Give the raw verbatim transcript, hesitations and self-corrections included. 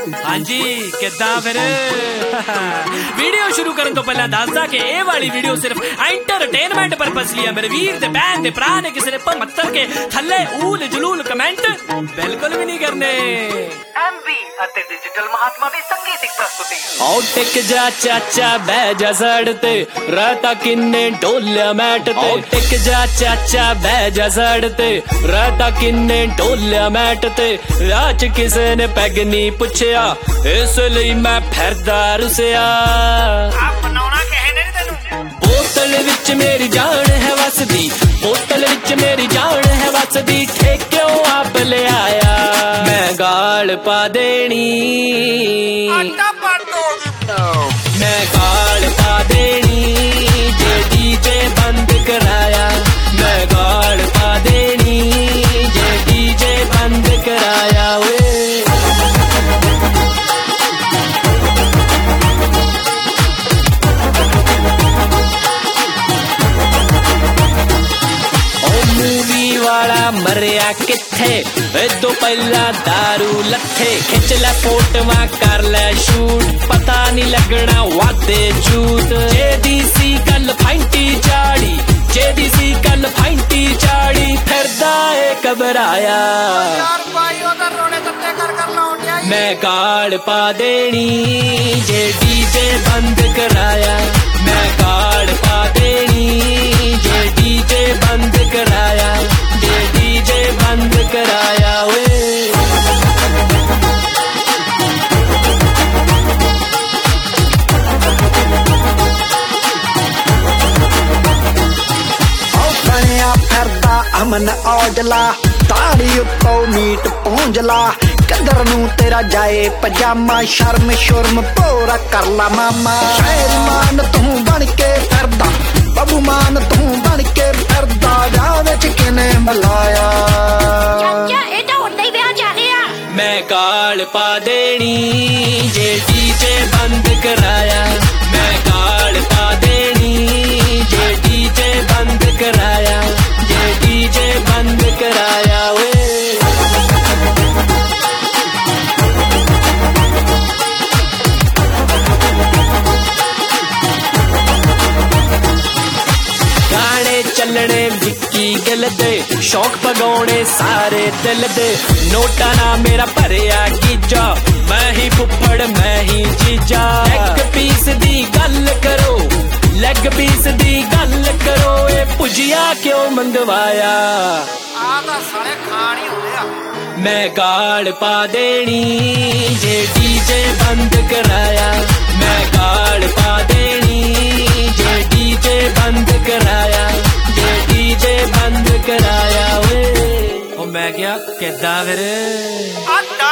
हाँ जी किद्दां फिर वीडियो शुरू करने तो पहला दसदा कि ये वाली वीडियो सिर्फ एंटरटेनमेंट पर्पस लिया मेरे वीर ते भैन ते भरा ने किसी ने पमत्तर के थल्ले ऊल जलूल कमेंट बिल्कुल भी नहीं करने। एमवी ਅਤੇ डिजिटल महात्मा ਦੀ ਸੰਗੀਤਿਕ ਪ੍ਰਸਤੁਤੀ। आओ टिक जा चाचा बह जा सड़ ते रहता किन्ने ढोलिया मैट ते। आओ टिक जा चाचा बह जा सड़ ते रहता किन्ने ढोलिया मैट ते। राह च किसे ने पैग नहीं पुछया इस ਲਈ मैं फिरदा रुसिया। ਆ ਬਣਾਉਣਾ ਕਿਸੇ ਨੇ ਨਹੀਂ ਤੈਨੂੰ। बोतल विच मेरी जान है वसदी बोतल विच मेरी जान है वसदी ठेक्यों आप ले आया मैं गाल पा देनी। ਆਟਾ ਪੜ ਦੋ। मैं गाल पा देनी जे डीजे बंद कराया। मैं गाल पा देनी जे डीजे बंद कराया वे। वाला मरिया किथे तो पहला दारू लथे खिच ले फोटवा कर ले शूट पता नहीं लगना वादे झूठ। जेदी सी कल फाइंटी चाड़ी जेदी सी कल फाइंटी चाड़ी फिरदा है घबराया। ਯਾਰ ਭਾਈ ਉਹਦਾ ਰੋਣੇ ਤੱਤੇ ਕਰ ਕਰ ਲਾਉਂਦਿਆ। मैं गाल पा देनी जे डीजे बंद कराया। मैं गाल पा देनी जे डीजे बंद कराया जे डीजे बंद कराया वे। फिरदा अमन औजला ताड़ी उत्तों मीट पौंजला कदर नू तेरा जाए पजामा शर्म शुरम पूरा कर ला मामा। शहर मान तू बन के फिरदा बबू मान तू बन के फिरदा विआह विच किने बुलाया। मैं गाल पा देनी जे डीजे बंद कराया। मैं गाल पा देनी जे डीजे बंद कराया जे डीजे बंद कराया वे। गाने चलने विक्की गिल दे शौक पगाने सारे दिल दे। नोटा ना मेरा भरिया गीजा मैं ही फुफड़ मैं ही जीजा। लेग पीस दी गल करो लेग पीस दी गल करो ये भुजिया क्यों मंगवाया। ਆ ਤਾਂ ਸਾਲੇ ਖਾਣ ਹੀ ਹੁੰਦੇ ਆ। मैं गाल पा देनी जे डीजे बंद कराया। मैं गाल पा देनी जे डीजे बंद कराया जे डीजे बंद कराया वे। ओ मैं क्या किद्दां फिर। ਆਟਾ